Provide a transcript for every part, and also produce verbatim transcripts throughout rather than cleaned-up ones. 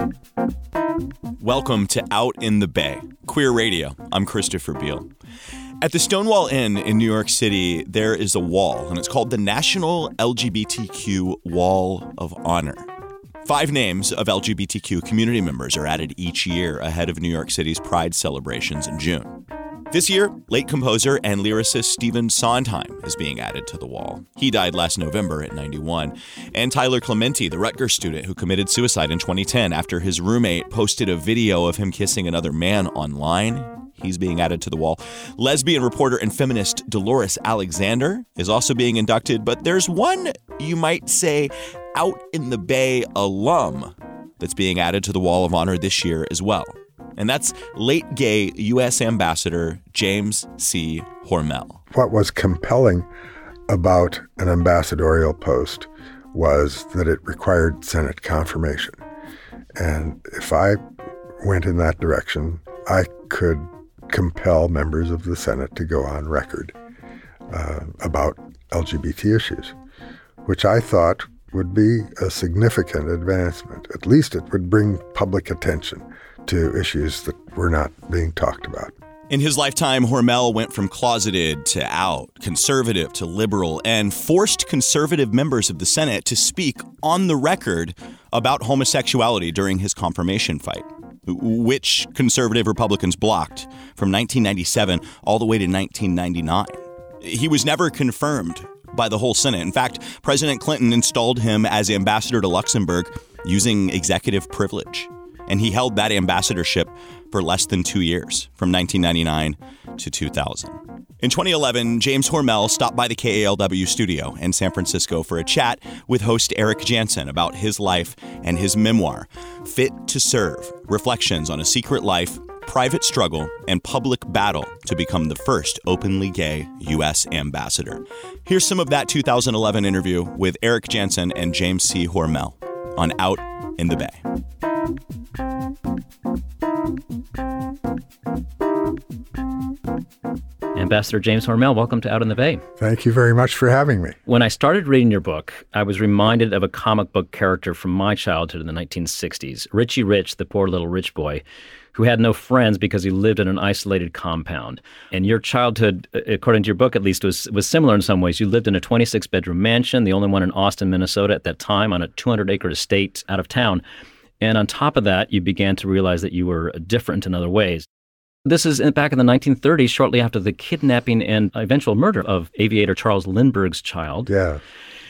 Welcome to Out in the Bay, Queer Radio. I'm Christopher Beale. At the Stonewall Inn in New York City, there is a wall, and it's called the National L G B T Q Wall of Honor. Five names of L G B T Q community members are added each year ahead of New York City's Pride celebrations in June. This year, late composer and lyricist Stephen Sondheim is being added to the wall. He died last November at ninety-one. And Tyler Clementi, the Rutgers student who committed suicide in twenty ten after his roommate posted a video of him kissing another man online. He's being added to the wall. Lesbian reporter and feminist Dolores Alexander is also being inducted, but there's one, you might say, Out in the Bay alum that's being added to the Wall of Honor this year as well. And that's late gay U S Ambassador James C. Hormel. What was compelling about an ambassadorial post was that it required Senate confirmation. And if I went in that direction, I could compel members of the Senate to go on record uh, about L G B T issues, which I thought would be a significant advancement. At least it would bring public attention to issues that were not being talked about. In his lifetime, Hormel went from closeted to out, conservative to liberal, and forced conservative members of the Senate to speak on the record about homosexuality during his confirmation fight, which conservative Republicans blocked from nineteen ninety-seven all the way to nineteen ninety-nine. He was never confirmed by the whole Senate. In fact, President Clinton installed him as ambassador to Luxembourg using executive privilege. And he held that ambassadorship for less than two years, from nineteen ninety-nine to two thousand. In twenty eleven, James Hormel stopped by the K A L W studio in San Francisco for a chat with host Eric Jansen about his life and his memoir, Fit to Serve, Reflections on a Secret Life, Private Struggle, and Public Battle to become the first openly gay U S ambassador. Here's some of that two thousand eleven interview with Eric Jansen and James C. Hormel on Out in the Bay. Ambassador James Hormel, welcome to Out in the Bay. Thank you very much for having me. When I started reading your book, I was reminded of a comic book character from my childhood in the nineteen sixties, Richie Rich, the poor little rich boy, who had no friends because he lived in an isolated compound. And your childhood, according to your book at least, was was similar in some ways. You lived in a twenty-six bedroom mansion, the only one in Austin, Minnesota at that time, on a two hundred acre estate out of town. And on top of that, you began to realize that you were different in other ways. This is back in the nineteen thirties, shortly after the kidnapping and eventual murder of aviator Charles Lindbergh's child. Yeah.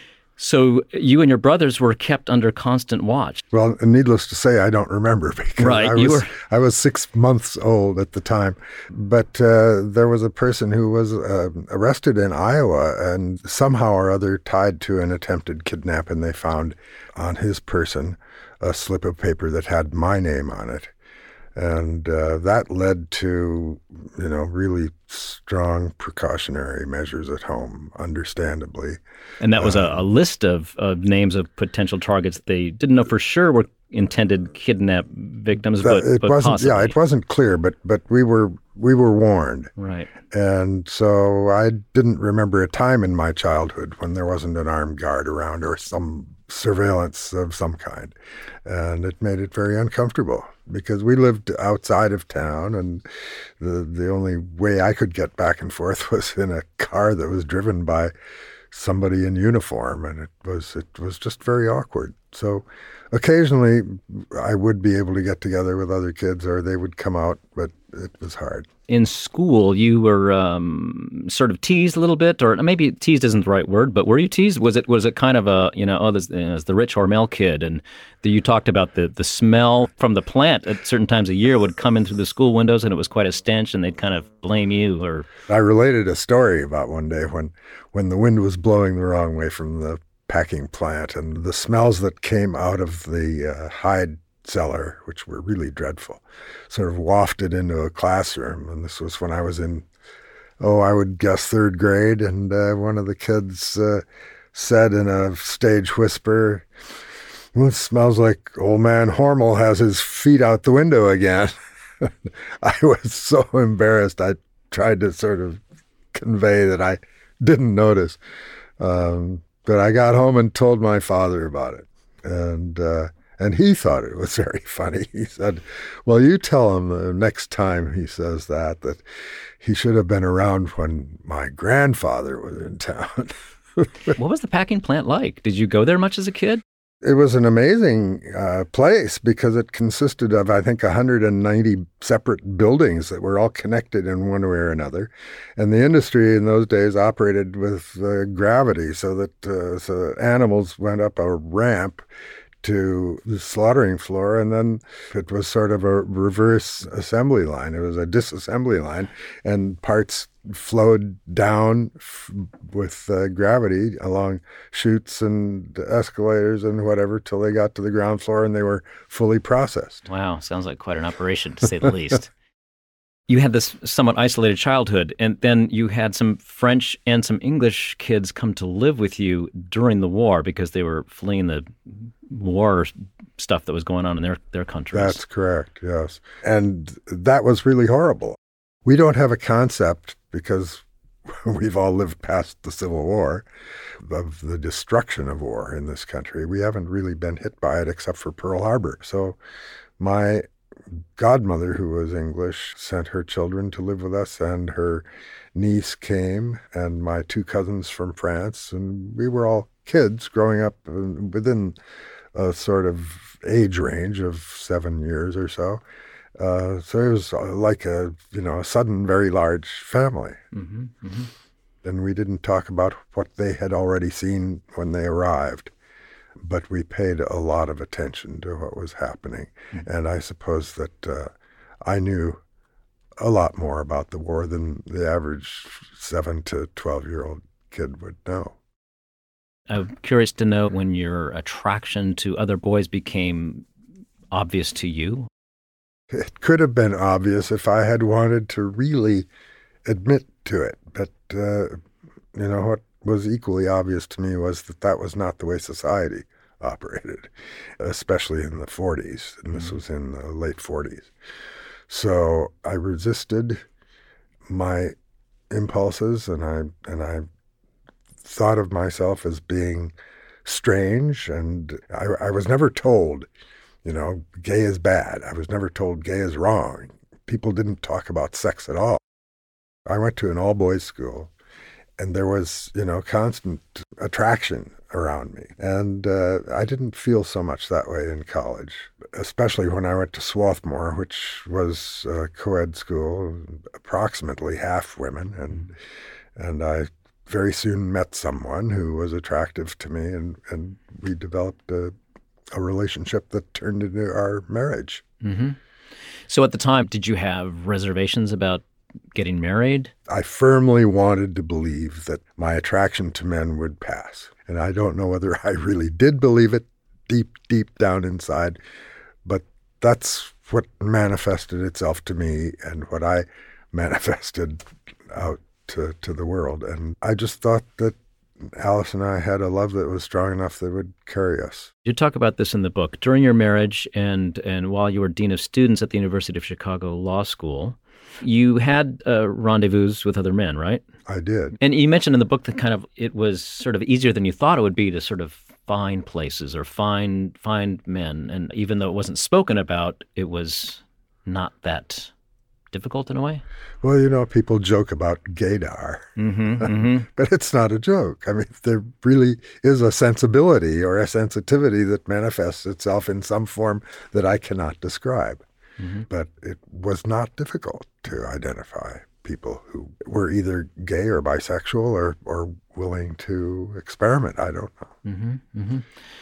So you and your brothers were kept under constant watch. Well, needless to say, I don't remember because right, I, was, you were... I was six months old at the time. But uh, there was a person who was uh, arrested in Iowa and somehow or other tied to an attempted kidnap, and they found on his person a slip of paper that had my name on it. And uh, that led to, you know, really strong precautionary measures at home, understandably. And that was uh, a, a list of, of names of potential targets they didn't know for sure were intended kidnap victims, but, it but wasn't. possibly. Yeah, it wasn't clear, but but we were we were warned. Right. And so I didn't remember a time in my childhood when there wasn't an armed guard around or some surveillance of some kind. And it made it very uncomfortable because we lived outside of town, and the the only way I could get back and forth was in a car that was driven by somebody in uniform, and it was it was just very awkward. So occasionally I would be able to get together with other kids, or they would come out, but it was hard. In school, you were um, sort of teased a little bit, or maybe teased isn't the right word, but were you teased? Was it was it kind of a, you know, oh, this is the Rich Hormel kid, and the, you talked about the, the smell from the plant at certain times of year would come in through the school windows, and it was quite a stench, and they'd kind of blame you. Or I related a story about one day when, when the wind was blowing the wrong way from the packing plant, and the smells that came out of the uh, hide cellar, which were really dreadful, sort of wafted into a classroom. And this was when I was in, oh, I would guess third grade. And uh, one of the kids uh, said in a stage whisper, well, it smells like old man Hormel has his feet out the window again. I was so embarrassed. I tried to sort of convey that I didn't notice. Um, but I got home and told my father about it. And uh, And he thought it was very funny. He said, well, you tell him the next time he says that, that he should have been around when my grandfather was in town. What was the packing plant like? Did you go there much as a kid? It was an amazing uh, place because it consisted of, I think, one hundred ninety separate buildings that were all connected in one way or another. And the industry in those days operated with uh, gravity so that uh, so animals went up a ramp to the slaughtering floor, and then it was sort of a reverse assembly line. It was a disassembly line, and parts flowed down f- with uh, gravity along chutes and escalators and whatever till they got to the ground floor and they were fully processed. Wow, sounds like quite an operation, to say the least. You had this somewhat isolated childhood, and then you had some French and some English kids come to live with you during the war because they were fleeing the war stuff that was going on in their, their countries. That's correct, yes. And that was really horrible. We don't have a concept, because we've all lived past the Civil War, of the destruction of war in this country. We haven't really been hit by it except for Pearl Harbor. So my godmother, who was English, sent her children to live with us, and her niece came, and my two cousins from France, and we were all kids growing up within a sort of age range of seven years or so. Uh, so it was like a, you know, a sudden very large family. Mm-hmm, mm-hmm. And we didn't talk about what they had already seen when they arrived, but we paid a lot of attention to what was happening. Mm-hmm. And I suppose that uh, I knew a lot more about the war than the average seven to twelve-year-old kid would know. I'm curious to know when your attraction to other boys became obvious to you. It could have been obvious if I had wanted to really admit to it. But, uh, you know, what was equally obvious to me was that that was not the way society operated, especially in the forties. And this was in the late forties. So I resisted my impulses, and I and I thought of myself as being strange. And I, I was never told, you know, gay is bad. I was never told gay is wrong. People didn't talk about sex at all. I went to an all-boys school, and there was, you know, constant attraction around me. And uh, I didn't feel so much that way in college, especially when I went to Swarthmore, which was a co-ed school, approximately half women. And and I very soon met someone who was attractive to me, and, and we developed a a relationship that turned into our marriage. Mm-hmm. So at the time, did you have reservations about getting married? I firmly wanted to believe that my attraction to men would pass. And I don't know whether I really did believe it deep, deep down inside, but that's what manifested itself to me and what I manifested out to, to the world. And I just thought that Alice and I had a love that was strong enough that would carry us. You talk about this in the book. During your marriage and and while you were Dean of Students at the University of Chicago Law School, you had uh, rendezvous with other men, right? I did. And you mentioned in the book that kind of it was sort of easier than you thought it would be to sort of find places or find find men. And even though it wasn't spoken about, it was not that difficult in a way? Well, you know, people joke about gaydar, mm-hmm, mm-hmm. but it's not a joke. I mean, there really is a sensibility or a sensitivity that manifests itself in some form that I cannot describe. Mm-hmm. But it was not difficult to identify people who were either gay or bisexual or, or willing to experiment. I don't know. Mm-hmm, mm-hmm.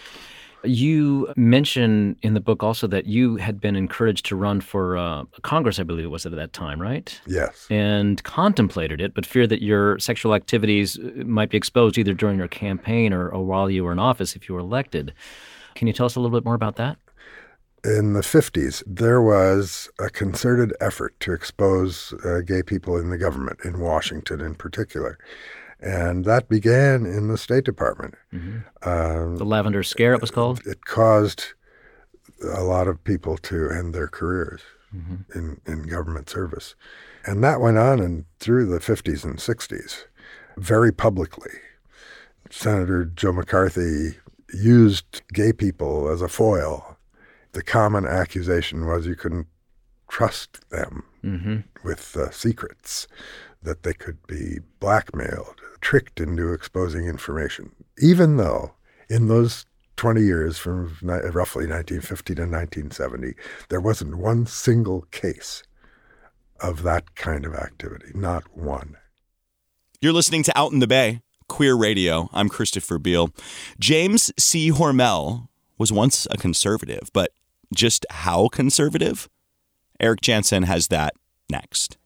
You mention in the book also that you had been encouraged to run for uh, Congress, I believe it was at that time, right? Yes. And contemplated it, but feared that your sexual activities might be exposed either during your campaign or, or while you were in office if you were elected. Can you tell us a little bit more about that? In the fifties, there was a concerted effort to expose uh, gay people in the government, in Washington in particular. And that began in the State Department. Mm-hmm. Um, the Lavender Scare, it was called? It caused a lot of people to end their careers mm-hmm. in, in government service. And that went on and through the fifties and sixties, very publicly. Senator Joe McCarthy used gay people as a foil the common accusation was you couldn't trust them mm-hmm. with uh, secrets, that they could be blackmailed, tricked into exposing information, even though in those twenty years from ni- roughly nineteen fifty to nineteen seventy, there wasn't one single case of that kind of activity, not one. You're listening to Out in the Bay, Queer Radio. I'm Christopher Beale. James C. Hormel was once a conservative, but just how conservative? Eric Jansen has that next.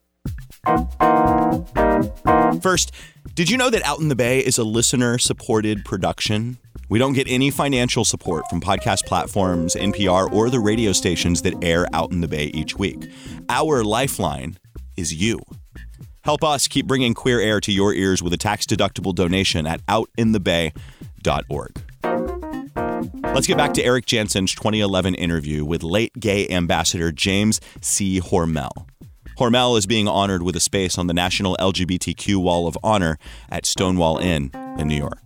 First, did you know that Out in the Bay is a listener-supported production? We don't get any financial support from podcast platforms, N P R, or the radio stations that air Out in the Bay each week. Our lifeline is you. Help us keep bringing queer air to your ears with a tax-deductible donation at out in the bay dot org. Let's get back to Eric Jansen's twenty eleven interview with late gay ambassador James C. Hormel. Hormel is being honored with a space on the National L G B T Q Wall of Honor at Stonewall Inn in New York.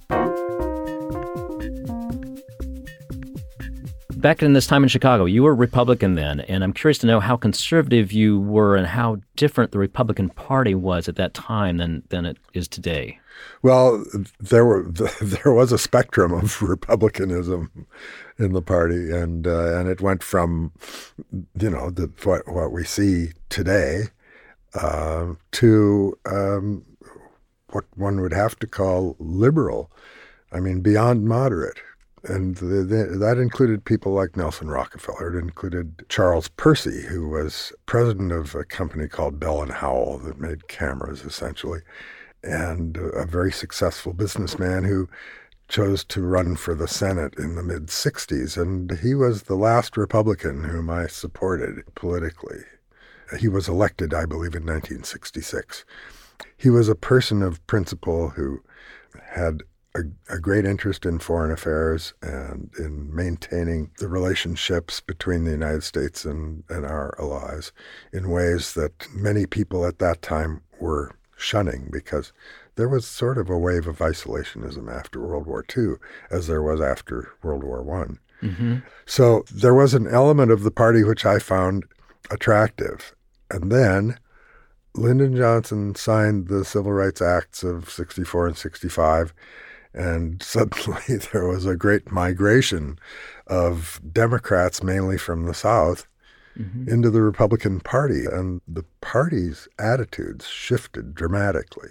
Back in this time in Chicago, you were Republican then, and I'm curious to know how conservative you were and how different the Republican Party was at that time than, than it is today. Well, there were there was a spectrum of republicanism in the party, and uh, and it went from, you know, the, what what we see today uh, to um, what one would have to call liberal. I mean, beyond moderate. And the, the, that included people like Nelson Rockefeller. It included Charles Percy, who was president of a company called Bell and Howell that made cameras, essentially, and a very successful businessman who chose to run for the Senate in the mid-sixties. And he was the last Republican whom I supported politically. He was elected, I believe, in nineteen sixty-six. He was a person of principle who had A, a great interest in foreign affairs and in maintaining the relationships between the United States and, and our allies in ways that many people at that time were shunning, because there was sort of a wave of isolationism after World War Two, as there was after World War One. Mm-hmm. So there was an element of the party which I found attractive. And then Lyndon Johnson signed the Civil Rights Acts of sixty-four and sixty-five, and suddenly there was a great migration of Democrats, mainly from the South, mm-hmm. into the Republican Party. And the party's attitudes shifted dramatically,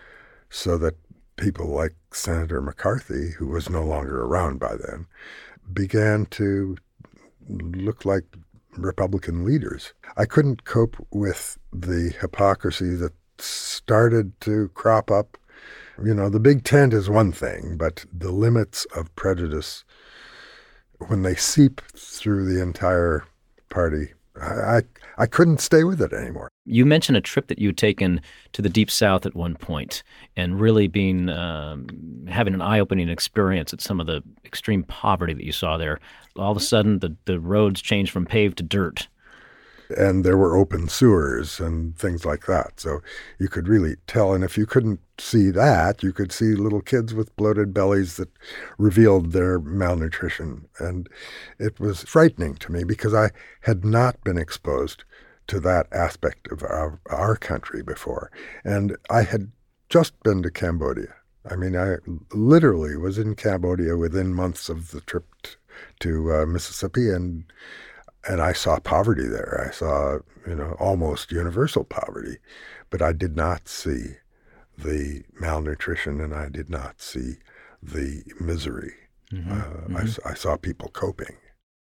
so that people like Senator McCarthy, who was no longer around by then, began to look like Republican leaders. I couldn't cope with the hypocrisy that started to crop up. You know, the big tent is one thing, but the limits of prejudice, when they seep through the entire party, I, I I couldn't stay with it anymore. You mentioned a trip that you'd taken to the Deep South at one point, and really being um, having an eye-opening experience at some of the extreme poverty that you saw there. All of a sudden, the, the roads changed from paved to dirt. And there were open sewers and things like that. So you could really tell. And if you couldn't see that, you could see little kids with bloated bellies that revealed their malnutrition. And it was frightening to me, because I had not been exposed to that aspect of our, our country before. And I had just been to Cambodia. I mean, I literally was in Cambodia within months of the trip t- to uh, Mississippi, and And I saw poverty there. I saw, you know, almost universal poverty, but I did not see the malnutrition, and I did not see the misery. Mm-hmm. Uh, mm-hmm. I, I saw people coping.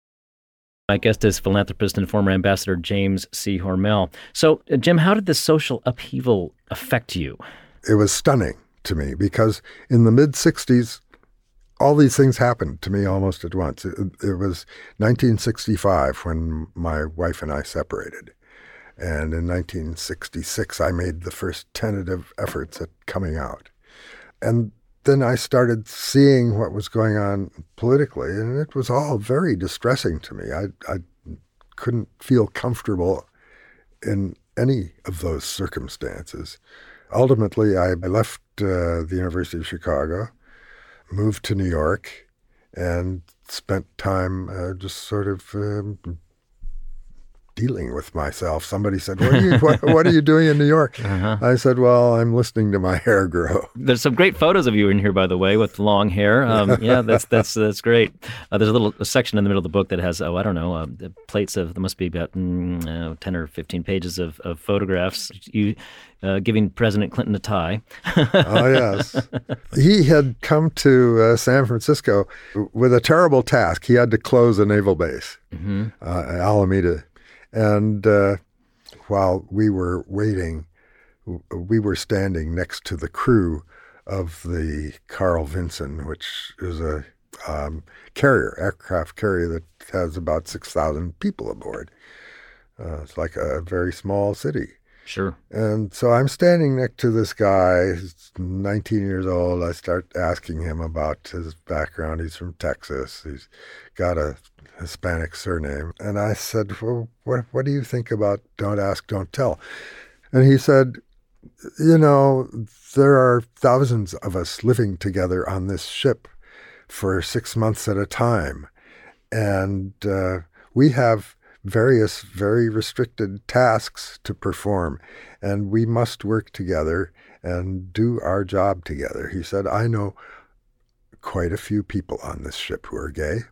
My guest is philanthropist and former ambassador James C. Hormel. So, uh, Jim, how did this social upheaval affect you? It was stunning to me, because in the mid-sixties, all these things happened to me almost at once. It, it was nineteen sixty-five when my wife and I separated. And in nineteen sixty-six, I made the first tentative efforts at coming out. And then I started seeing what was going on politically, and it was all very distressing to me. I, I couldn't feel comfortable in any of those circumstances. Ultimately, I left uh, the University of Chicago, moved to New York, and spent time uh, just sort of um, dealing with myself. Somebody said, what are you, what, what are you doing in New York? Uh-huh. I said, well, I'm listening to my hair grow. There's some great photos of you in here, by the way, with long hair. Um, yeah, that's that's that's great. Uh, there's a little a section in the middle of the book that has, oh, I don't know, uh, plates of, there must be about mm, uh, ten or fifteen pages of, of photographs. You uh, giving President Clinton a tie. Oh, yes. He had come to uh, San Francisco with a terrible task. He had to close a naval base, mm-hmm. uh, Alameda. And uh, while we were waiting, we were standing next to the crew of the Carl Vinson, which is a um, carrier, aircraft carrier that has about six thousand people aboard. Uh, it's like a very small city. Sure. And so I'm standing next to this guy, he's nineteen years old. I start asking him about his background. He's from Texas. He's got a Hispanic surname. And I said, well, what, what do you think about Don't Ask, Don't Tell? And he said, you know, there are thousands of us living together on this ship for six months at a time. And uh, we have various very restricted tasks to perform, and we must work together and do our job together. He said, I know quite a few people on this ship who are gay,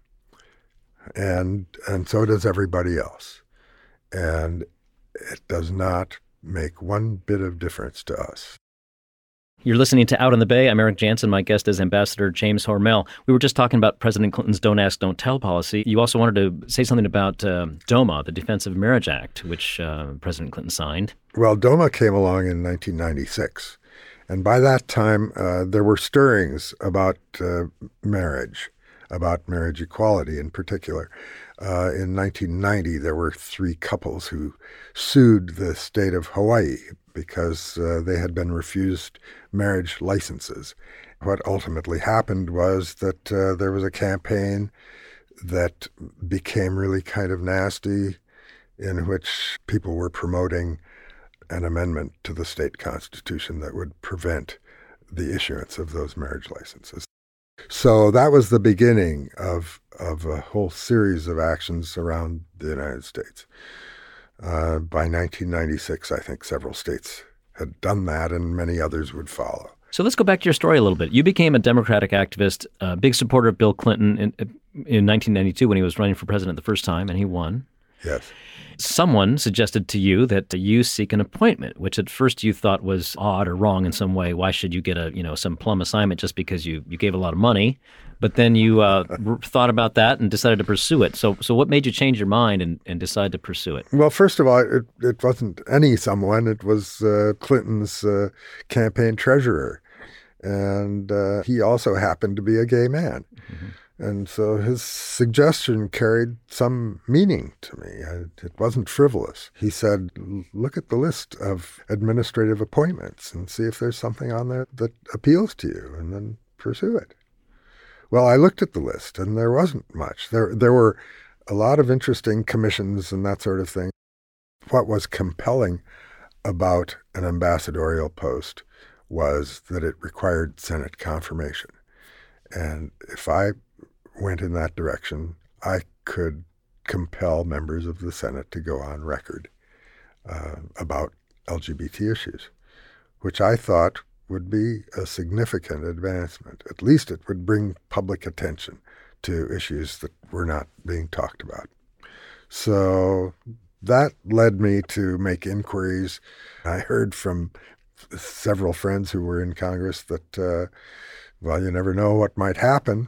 and and so does everybody else. And it does not make one bit of difference to us. You're listening to Out on the Bay. I'm Eric Jansen. My guest is Ambassador James Hormel. We were just talking about President Clinton's Don't Ask, Don't Tell policy. You also wanted to say something about uh, DOMA, the Defense of Marriage Act, which uh, President Clinton signed. Well, DOMA came along in nineteen ninety-six. And by that time, uh, there were stirrings about uh, marriage, about marriage equality in particular. Uh, in nineteen ninety, there were three couples who sued the state of Hawaii because uh, they had been refused marriage licenses. What ultimately happened was that uh, there was a campaign that became really kind of nasty, in which people were promoting an amendment to the state constitution that would prevent the issuance of those marriage licenses. So that was the beginning of of a whole series of actions around the United States. Uh, by nineteen ninety-six, I think several states had done that, and many others would follow. So let's go back to your story a little bit. You became a Democratic activist, a big supporter of Bill Clinton in, in nineteen ninety-two when he was running for president the first time, and he won. Yes. Someone suggested to you that you seek an appointment, which at first you thought was odd or wrong in some way. Why should you get a, you know, some plum assignment just because you, you gave a lot of money? But then you uh, thought about that and decided to pursue it. So so what made you change your mind and, and decide to pursue it? Well, first of all, it, it wasn't any someone. It was uh, Clinton's uh, campaign treasurer. And uh, he also happened to be a gay man. Mm-hmm. And so his suggestion carried some meaning to me. It wasn't frivolous. He said, look at the list of administrative appointments and see if there's something on there that appeals to you, and then pursue it. Well, I looked at the list, and there wasn't much. There, there were a lot of interesting commissions and that sort of thing. What was compelling about an ambassadorial post was that it required Senate confirmation. And if I went in that direction, I could compel members of the Senate to go on record uh, about L G B T issues, which I thought would be a significant advancement. At least it would bring public attention to issues that were not being talked about. So that led me to make inquiries. I heard from several friends who were in Congress that, uh, well, you never know what might happen.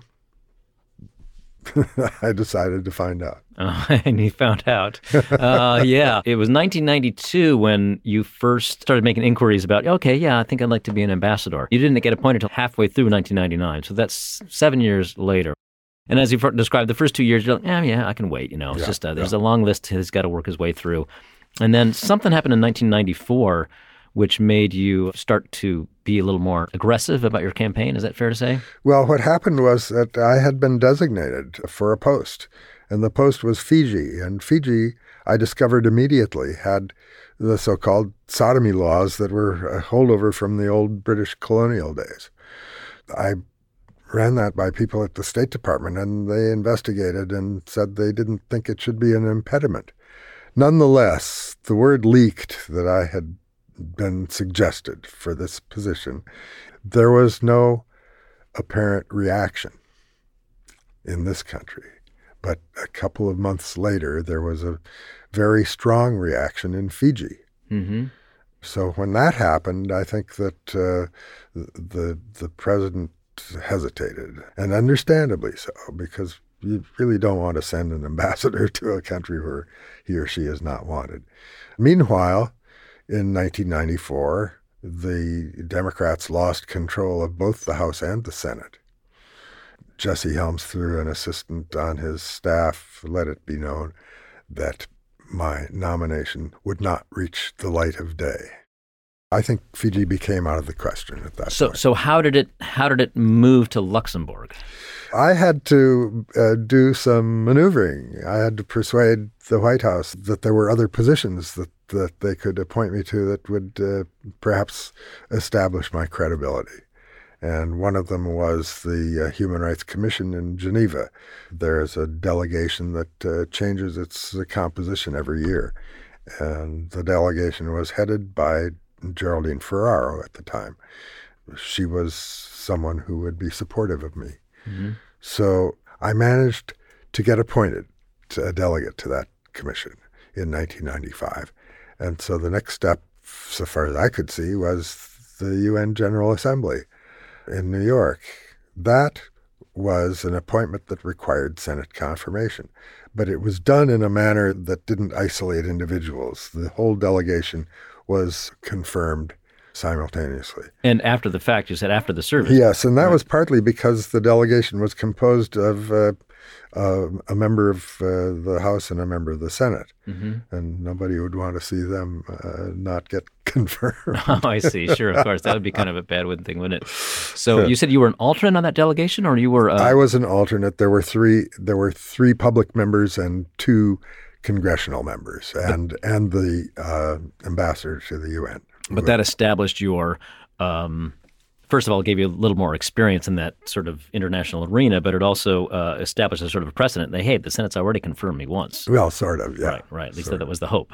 I decided to find out. Oh, and you found out. Uh, yeah. It was nineteen ninety-two when you first started making inquiries about, okay, yeah, I think I'd like to be an ambassador. You didn't get appointed until halfway through nineteen ninety-nine, so that's seven years later. And as you've described, the first two years, you're like, yeah, yeah, I can wait. You know, it's yeah, just uh, there's yeah. a long list he's got to work his way through. And then something happened in nineteen ninety-four, which made you start to be a little more aggressive about your campaign. Is that fair to say? Well, what happened was that I had been designated for a post, and the post was Fiji. And Fiji, I discovered immediately, had the so-called sodomy laws that were a holdover from the old British colonial days. I ran that by people at the State Department, and they investigated and said they didn't think it should be an impediment. Nonetheless, the word leaked that I had been suggested for this position. There was no apparent reaction in this country. But a couple of months later, there was a very strong reaction in Fiji. Mm-hmm. So when that happened, I think that uh, the the president hesitated, and understandably so, because you really don't want to send an ambassador to a country where he or she is not wanted. Meanwhile, in nineteen ninety-four, the Democrats lost control of both the House and the Senate. Jesse Helms, through an assistant on his staff, let it be known that my nomination would not reach the light of day. I think Fiji became out of the question at that so, point. So how did it how did it move to Luxembourg? I had to uh, do some maneuvering. I had to persuade the White House that there were other positions that, that they could appoint me to that would uh, perhaps establish my credibility. And one of them was the uh, Human Rights Commission in Geneva. There is a delegation that uh, changes its uh, composition every year. And the delegation was headed by Geraldine Ferraro at the time. She was someone who would be supportive of me. Mm-hmm. So I managed to get appointed to a delegate to that commission in nineteen ninety-five. And so the next step, so far as I could see, was the U N General Assembly in New York. That was an appointment that required Senate confirmation, but it was done in a manner that didn't isolate individuals. The whole delegation was confirmed simultaneously. And after the fact, you said after the service. Yes, and that right. was partly because the delegation was composed of uh, uh, a member of uh, the House and a member of the Senate, mm-hmm. and nobody would want to see them uh, not get confirmed. Oh, I see. Sure, of course. That would be kind of a bad thing, wouldn't it? So you said you were an alternate on that delegation, or you were? Uh... I was an alternate. There were three. There were three public members and two congressional members, and but, and the uh, ambassador to the U N. But that established your, um, first of all, it gave you a little more experience in that sort of international arena, but it also uh, established a sort of a precedent that, hey, the Senate's already confirmed me once. Well, sort of, yeah. Right, right. At least that, that was the hope.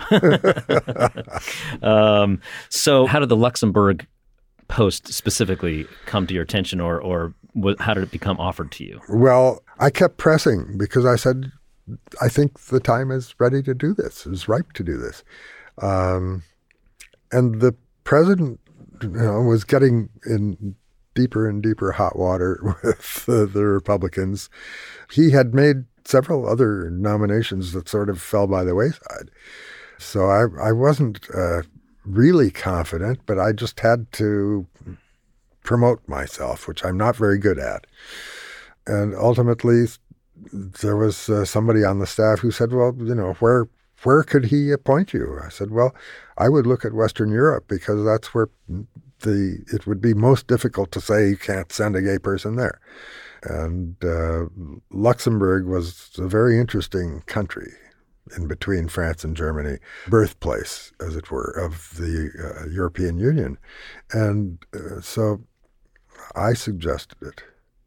um, so how did the Luxembourg post specifically come to your attention, or, or what, how did it become offered to you? Well, I kept pressing because I said, I think the time is ready to do this. It's ripe to do this. Um, and the president, you know, was getting in deeper and deeper hot water with the, the Republicans. He had made several other nominations that sort of fell by the wayside. So I, I wasn't uh, really confident, but I just had to promote myself, which I'm not very good at. And ultimately, there was uh, somebody on the staff who said, well, you know, where where could he appoint you? I said, well, I would look at Western Europe because that's where the it would be most difficult to say you can't send a gay person there. And uh, Luxembourg was a very interesting country in between France and Germany, birthplace, as it were, of the uh, European Union. And uh, so I suggested it.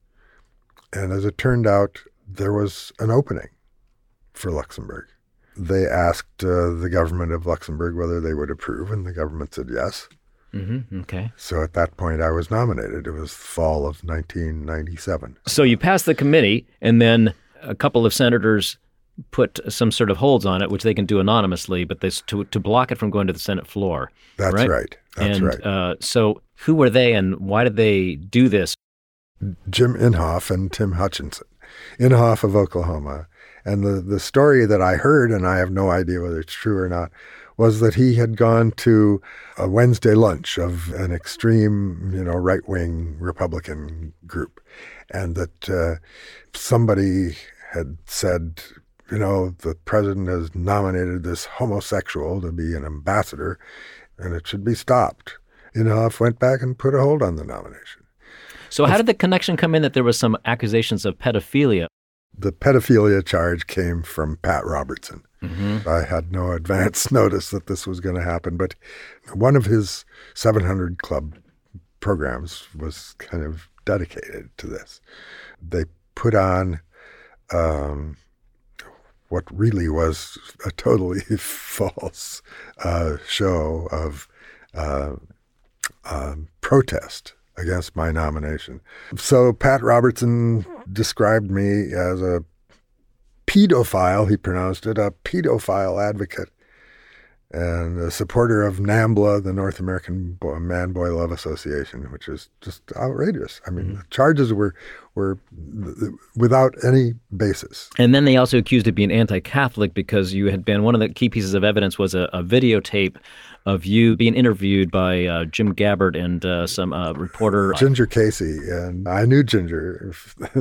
And as it turned out, there was an opening for Luxembourg. They asked uh, the government of Luxembourg whether they would approve, and the government said yes. Mm-hmm. Okay. So at that point, I was nominated. It was fall of nineteen ninety-seven. So you passed the committee, and then a couple of senators put some sort of holds on it, which they can do anonymously, but this to to block it from going to the Senate floor. That's right. right. That's and, right. Uh, so who were they, and why did they do this? Jim Inhofe and Tim Hutchinson. Inhofe of Oklahoma. And the, the story that I heard, and I have no idea whether it's true or not, was that he had gone to a Wednesday lunch of an extreme, you know, right-wing Republican group, and that uh, somebody had said, you know, the president has nominated this homosexual to be an ambassador, and it should be stopped. Inhofe went back and put a hold on the nomination. So how did the connection come in that there was some accusations of pedophilia? The pedophilia charge came from Pat Robertson. Mm-hmm. I had no advance notice that this was going to happen, but one of his seven hundred Club programs was kind of dedicated to this. They put on um, what really was a totally false uh, show of uh, uh, protest against my nomination. So Pat Robertson described me as a pedophile, he pronounced it, a pedophile advocate, and a supporter of NAMBLA, the North American Man-Boy Love Association, which is just outrageous. I mean, mm-hmm. the charges were were without any basis. And then they also accused of being anti-Catholic because you had been, one of the key pieces of evidence was a, a videotape of you being interviewed by uh, Jim Gabbard and uh, some uh, reporter. Ginger Casey, and I knew Ginger.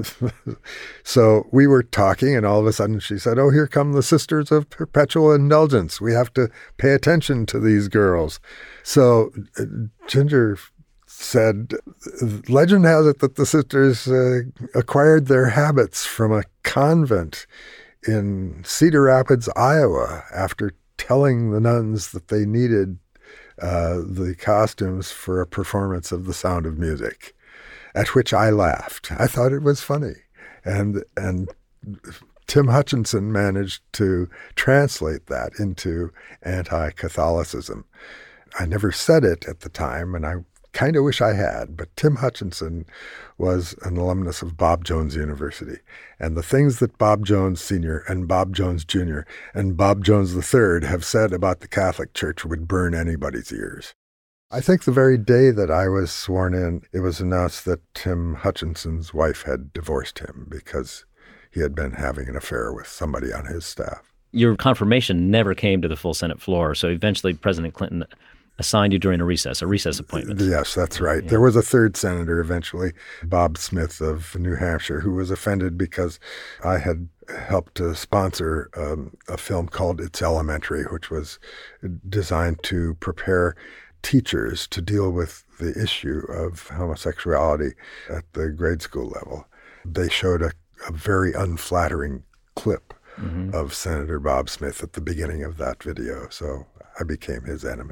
So we were talking, and all of a sudden she said, oh, here come the Sisters of Perpetual Indulgence. We have to pay attention to these girls. So uh, Ginger said, legend has it that the sisters uh, acquired their habits from a convent in Cedar Rapids, Iowa, after telling the nuns that they needed uh, the costumes for a performance of The Sound of Music, at which I laughed. I thought it was funny. And and Tim Hutchinson managed to translate that into anti-Catholicism. I never said it at the time, and I kind of wish I had, but Tim Hutchinson was an alumnus of Bob Jones University. And the things that Bob Jones Senior and Bob Jones Junior and Bob Jones the Third have said about the Catholic Church would burn anybody's ears. I think the very day that I was sworn in, it was announced that Tim Hutchinson's wife had divorced him because he had been having an affair with somebody on his staff. Your confirmation never came to the full Senate floor, so eventually President Clinton assigned you during a recess, a recess appointment. Yes, that's right. Yeah. There was a third senator eventually, Bob Smith of New Hampshire, who was offended because I had helped to sponsor um, a film called It's Elementary, which was designed to prepare teachers to deal with the issue of homosexuality at the grade school level. They showed a, a very unflattering clip mm-hmm. of Senator Bob Smith at the beginning of that video, so I became his enemy.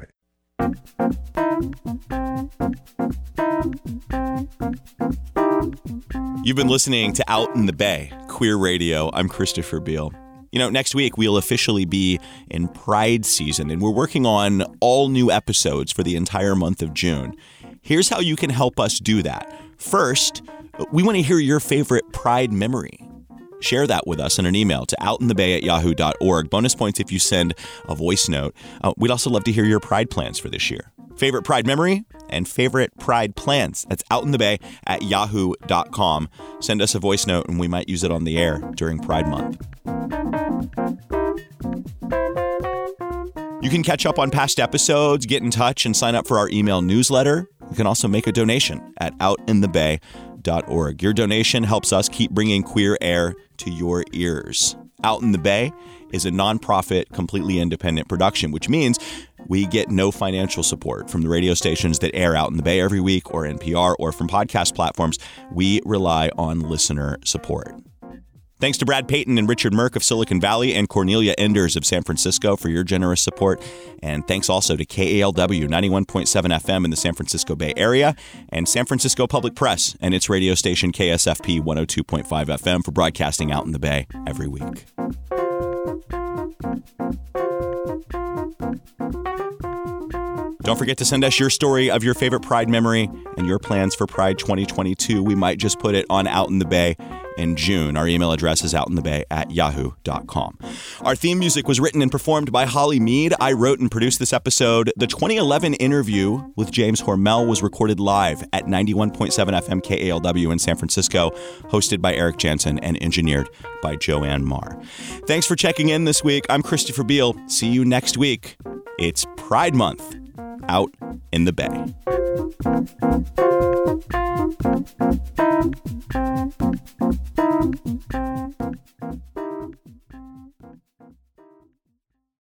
You've been listening to Out in the Bay, Queer Radio. I'm Christopher Beale. You know, next week we'll officially be in Pride season, and we're working on all new episodes for the entire month of June. Here's how you can help us do that. First, we want to hear your favorite Pride memory. Share that with us in an email to outinthebay at yahoo dot org. Bonus points if you send a voice note. Uh, we'd also love to hear your Pride plans for this year. Favorite Pride memory and favorite Pride plans. That's outinthebay at yahoo dot com. Send us a voice note and we might use it on the air during Pride Month. You can catch up on past episodes, get in touch, and sign up for our email newsletter. You can also make a donation at outinthebay dot org. Your donation helps us keep bringing queer air to your ears. Out in the Bay is a nonprofit, completely independent production, which means we get no financial support from the radio stations that air Out in the Bay every week, or N P R, or from podcast platforms. We rely on listener support. Thanks to Brad Payton and Richard Merck of Silicon Valley and Cornelia Enders of San Francisco for your generous support. And thanks also to K A L W ninety-one point seven F M in the San Francisco Bay Area and San Francisco Public Press and its radio station K S F P one oh two point five F M for broadcasting Out in the Bay every week. Don't forget to send us your story of your favorite Pride memory and your plans for Pride twenty twenty-two. We might just put it on Out in the Bay in June. Our email address is outinthebay at yahoo dot com. Our theme music was written and performed by Holly Mead. I wrote and produced this episode. The twenty eleven interview with James Hormel was recorded live at ninety-one point seven F M K A L W in San Francisco, hosted by Eric Jansen and engineered by Joanne Marr. Thanks for checking in this week. I'm Christopher Beale. See you next week. It's Pride Month. Out in the Bay.